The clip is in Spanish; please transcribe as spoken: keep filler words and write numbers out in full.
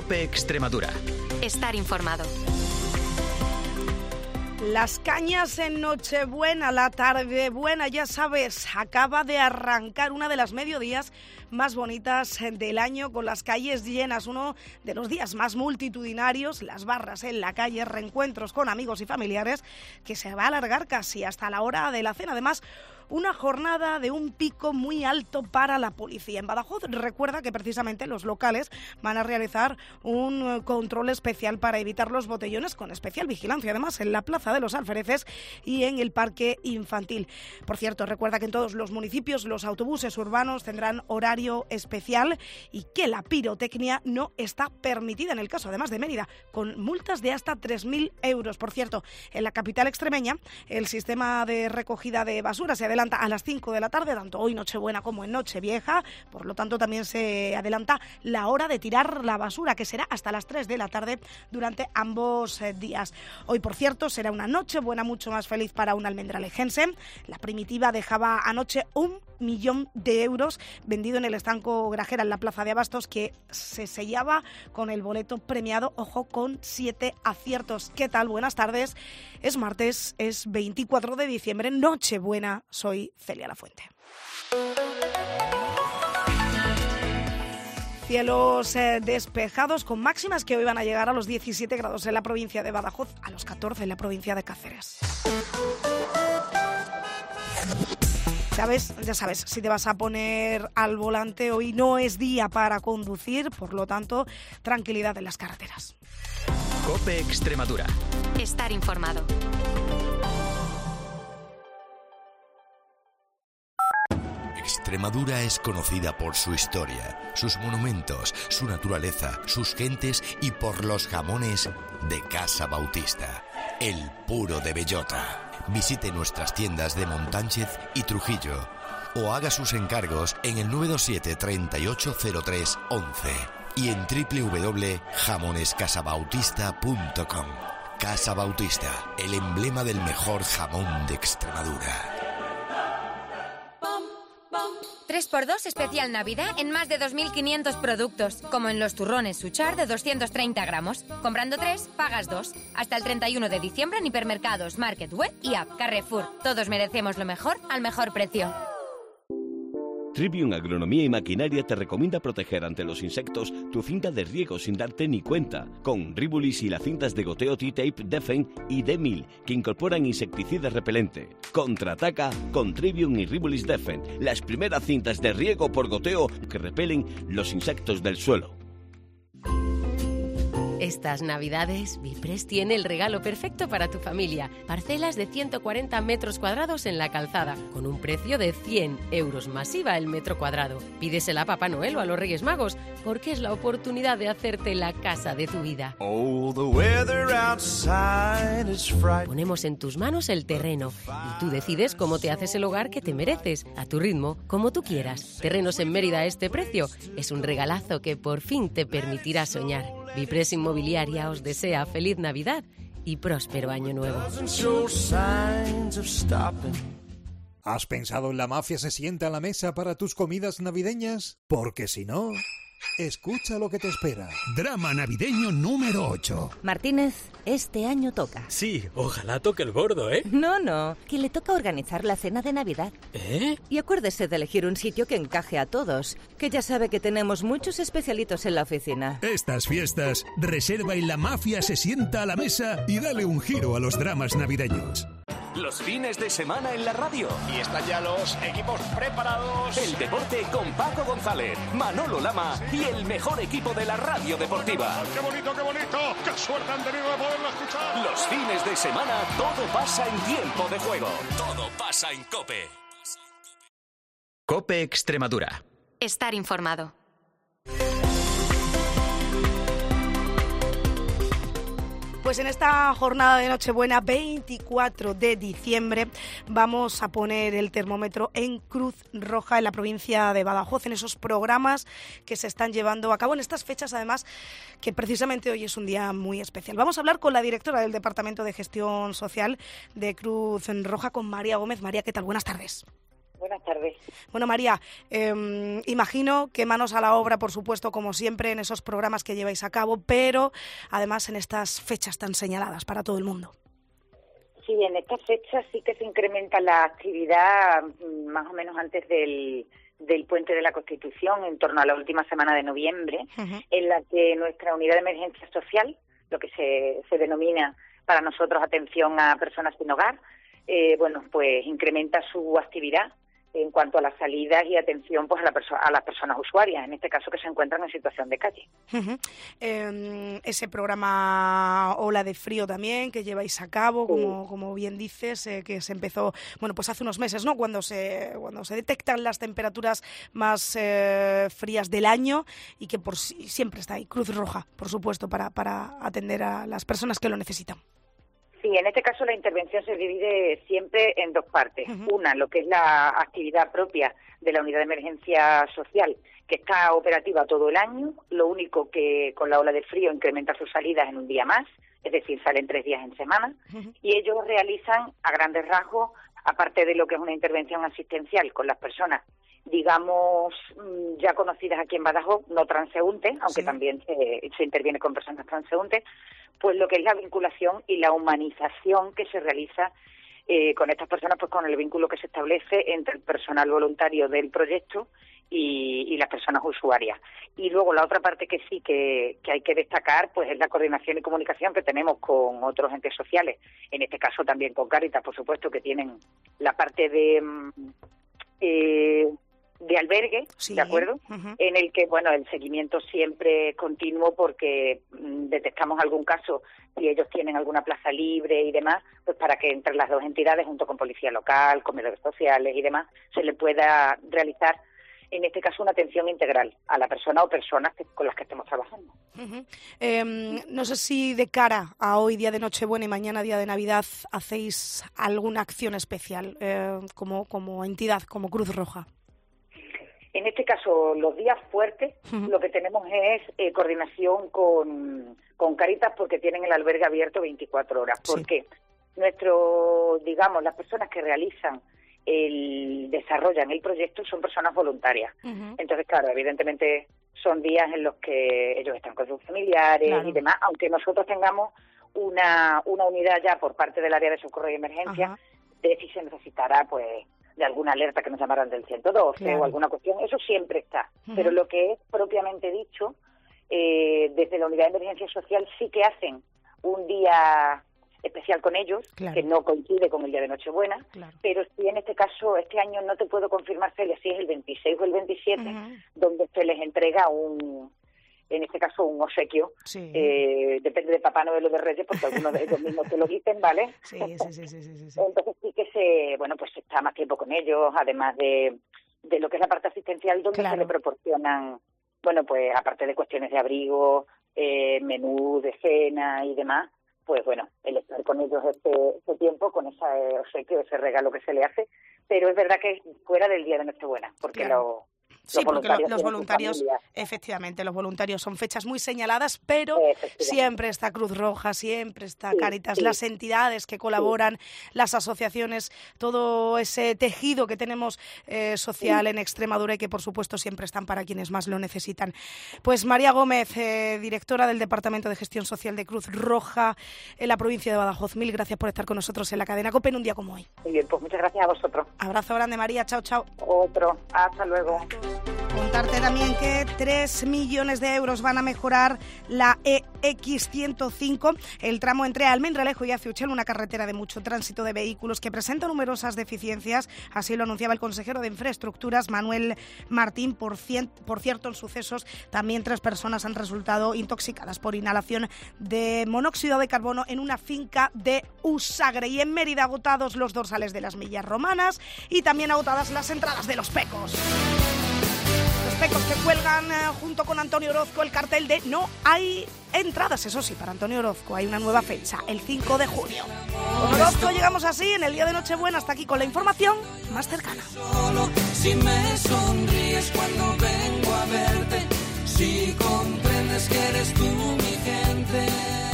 COPE Extremadura. Estar informado. Las cañas en Nochebuena, la tarde buena, ya sabes, acaba de arrancar una de las mediodías más bonitas del año, con las calles llenas, uno de los días más multitudinarios, las barras en la calle, reencuentros con amigos y familiares, que se va a alargar casi hasta la hora de la cena. Además, una jornada de un pico muy alto para la policía. En Badajoz, recuerda que precisamente los locales van a realizar un control especial para evitar los botellones, con especial vigilancia, además, en la Plaza de los Alfereces y en el Parque Infantil. Por cierto, recuerda que en todos los municipios los autobuses urbanos tendrán horario especial y que la pirotecnia no está permitida, en el caso además de Mérida, con multas de hasta tres mil euros. Por cierto, en la capital extremeña, el sistema de recogida de basura se adelanta a las cinco de la tarde, tanto hoy Nochebuena como en Nochevieja. Por lo tanto, también se adelanta la hora de tirar la basura, que será hasta las tres de la tarde durante ambos eh, días. Hoy, por cierto, será una Nochebuena mucho más feliz para un almendralejense. La Primitiva dejaba anoche un millón de euros vendido en el estanco Grajera, en la Plaza de Abastos, que se sellaba con el boleto premiado, ojo, con siete aciertos. ¿Qué tal? Buenas tardes. Es martes, es veinticuatro de diciembre, Nochebuena. Soy Celia Lafuente. Cielos eh, despejados, con máximas que hoy van a llegar a los diecisiete grados en la provincia de Badajoz, a los catorce en la provincia de Cáceres. ¿Sabes? Ya sabes, si te vas a poner al volante, hoy no es día para conducir, por lo tanto, tranquilidad en las carreteras. COPE Extremadura. Estar informado. Extremadura es conocida por su historia, sus monumentos, su naturaleza, sus gentes y por los jamones de Casa Bautista, el puro de bellota. Visite nuestras tiendas de Montánchez y Trujillo o haga sus encargos en el nueve dos siete, treinta y ocho cero tres, once y en doble u doble u doble punto jamones casa bautista punto com. Casa Bautista, el emblema del mejor jamón de Extremadura. tres por dos especial Navidad en más de dos mil quinientos productos, como en los turrones Suchar de doscientos treinta gramos. Comprando tres, pagas dos. Hasta el treinta y uno de diciembre en hipermercados, Market, Web y App. Carrefour. Todos merecemos lo mejor al mejor precio. Trivium Agronomía y Maquinaria te recomienda proteger ante los insectos tu cinta de riego sin darte ni cuenta, con Ribulis y las cintas de goteo T-Tape Defen y D-Mil, que incorporan insecticida repelente. Contraataca con Trivium y Ribulis Defen, las primeras cintas de riego por goteo que repelen los insectos del suelo. Estas Navidades, Bipres tiene el regalo perfecto para tu familia. Parcelas de ciento cuarenta metros cuadrados en La Calzada, con un precio de cien euros más I V A el metro cuadrado. Pídesela a Papá Noel o a los Reyes Magos, porque es la oportunidad de hacerte la casa de tu vida. Oh, the weather outside is frightening. Ponemos en tus manos el terreno y tú decides cómo te haces el hogar que te mereces, a tu ritmo, como tú quieras. Terrenos en Mérida a este precio es un regalazo que por fin te permitirá soñar. Bipres Inmobiliaria os desea feliz Navidad y próspero año nuevo. ¿Has pensado en la mafia se sienta a la mesa para tus comidas navideñas? Porque si no, escucha lo que te espera. Drama navideño número ocho. Martínez, este año toca. Sí, ojalá toque el gordo, ¿eh? No, no, que le toca organizar la cena de Navidad. ¿Eh? Y acuérdese de elegir un sitio que encaje a todos, que ya sabe que tenemos muchos especialitos en la oficina. Estas fiestas, reserva y la mafia se sienta a la mesa y dale un giro a los dramas navideños. Los fines de semana en la radio. Y están ya los equipos preparados. El deporte con Paco González, Manolo Lama y el mejor equipo de la radio deportiva. ¡Qué bonito, qué bonito! ¡Qué suerte han tenido de poderlo escuchar! Los fines de semana todo pasa en tiempo de juego. Todo pasa en COPE. COPE Extremadura. Estar informado. Pues en esta jornada de Nochebuena, veinticuatro de diciembre, vamos a poner el termómetro en Cruz Roja, en la provincia de Badajoz, en esos programas que se están llevando a cabo en estas fechas, además, que precisamente hoy es un día muy especial. Vamos a hablar con la directora del Departamento de Gestión Social de Cruz Roja, con María Gómez. María, ¿qué tal? Buenas tardes. Buenas tardes. Bueno, María, eh, imagino que manos a la obra, por supuesto, como siempre, en esos programas que lleváis a cabo, pero además en estas fechas tan señaladas para todo el mundo. Sí, en estas fechas sí que se incrementa la actividad más o menos antes del, del Puente de la Constitución, en torno a la última semana de noviembre, uh-huh. en la que nuestra unidad de emergencia social, lo que se, se denomina para nosotros atención a personas sin hogar, eh, bueno, pues incrementa su actividad en cuanto a las salidas y atención pues a, la perso- a las personas usuarias, en este caso que se encuentran en situación de calle. Uh-huh. Eh, ese programa Ola de Frío también, que lleváis a cabo, como, sí. como bien dices, eh, que se empezó, bueno, pues hace unos meses, ¿no?, cuando se cuando se detectan las temperaturas más eh, frías del año, y que por siempre está ahí Cruz Roja, por supuesto, para, para atender a las personas que lo necesitan. Sí, en este caso la intervención se divide siempre en dos partes. Uh-huh. Una, lo que es la actividad propia de la unidad de emergencia social, que está operativa todo el año, lo único que con la ola de frío incrementa sus salidas en un día más, es decir, salen tres días en semana, uh-huh. y ellos realizan a grandes rasgos, aparte de lo que es una intervención asistencial con las personas, digamos, ya conocidas aquí en Badajoz, no transeúntes, aunque sí. también se, se interviene con personas transeúntes, pues lo que es la vinculación y la humanización que se realiza eh, con estas personas, pues con el vínculo que se establece entre el personal voluntario del proyecto y, y las personas usuarias. Y luego la otra parte que sí que, que hay que destacar, pues es la coordinación y comunicación que tenemos con otros entes sociales, en este caso también con Cáritas, por supuesto, que tienen la parte de... Eh, de albergue, sí. ¿de acuerdo? Uh-huh. En el que, bueno, el seguimiento siempre es continuo porque mm, detectamos algún caso y ellos tienen alguna plaza libre y demás, pues para que entre las dos entidades, junto con policía local, comedores sociales y demás, se le pueda realizar, en este caso, una atención integral a la persona o personas que, con las que estemos trabajando. Uh-huh. Eh, no sé si de cara a hoy, día de Nochebuena, y mañana, día de Navidad, hacéis alguna acción especial eh, como, como entidad, como Cruz Roja. En este caso, los días fuertes, uh-huh. lo que tenemos es eh, coordinación con, con Cáritas, porque tienen el albergue abierto veinticuatro horas. ¿Por sí. qué? Nuestro, digamos, las personas que realizan, el desarrollan el proyecto son personas voluntarias. Uh-huh. Entonces, claro, evidentemente son días en los que ellos están con sus familiares claro. y demás, aunque nosotros tengamos una, una unidad ya por parte del área de socorro y emergencia, uh-huh. de si se necesitará, pues, de alguna alerta que nos llamaran del ciento doce claro. o alguna cuestión, eso siempre está. Uh-huh. Pero lo que es propiamente dicho, eh, desde la unidad de emergencia social sí que hacen un día especial con ellos, claro. que no coincide con el día de Nochebuena, claro. pero sí en este caso, este año no te puedo confirmar, Celia, si es el veintiséis o el veintisiete, uh-huh. donde se les entrega un... en este caso un obsequio, sí. eh, depende de Papá Noel o de Reyes, porque algunos de ellos mismos te lo dicen, ¿vale? Sí, sí, sí, sí, sí, sí. Entonces sí que se, bueno, pues se está más tiempo con ellos, además de, de lo que es la parte asistencial, donde claro. se le proporcionan, bueno, pues aparte de cuestiones de abrigo, eh, menú de cena y demás, pues bueno, el estar con ellos este, este tiempo, con ese obsequio, ese regalo que se le hace, pero es verdad que es fuera del día de Nochebuena, porque claro. lo... Sí, los porque voluntarios los voluntarios, efectivamente, los voluntarios son fechas muy señaladas, pero siempre está Cruz Roja, siempre está sí, Cáritas, sí. las entidades que colaboran, sí. las asociaciones, todo ese tejido que tenemos eh, social sí. en Extremadura y que, por supuesto, siempre están para quienes más lo necesitan. Pues María Gómez, eh, directora del Departamento de Gestión Social de Cruz Roja en la provincia de Badajoz, mil gracias por estar con nosotros en la cadena COPE en un día como hoy. Muy bien, pues muchas gracias a vosotros. Abrazo grande, María, chao, chao. Otro, hasta luego. Contarte también que tres millones de euros van a mejorar la E X ciento cinco, el tramo entre Almendralejo y Aciuchel, una carretera de mucho tránsito de vehículos que presenta numerosas deficiencias. Así lo anunciaba el consejero de Infraestructuras, Manuel Martín. Por, cien, por cierto, en sucesos también tres personas han resultado intoxicadas por inhalación de monóxido de carbono en una finca de Usagre. Y en Mérida, agotados los dorsales de las millas romanas y también agotadas las entradas de los Pecos. Los Pecos que cuelgan eh, junto con Antonio Orozco el cartel de no hay entradas, eso sí, para Antonio Orozco hay una nueva fecha, el cinco de junio. Con Orozco llegamos así en el día de Nochebuena, hasta aquí con la información más cercana. Solo si me sonríes cuando vengo a verte, si comprendes que eres tú mi gente.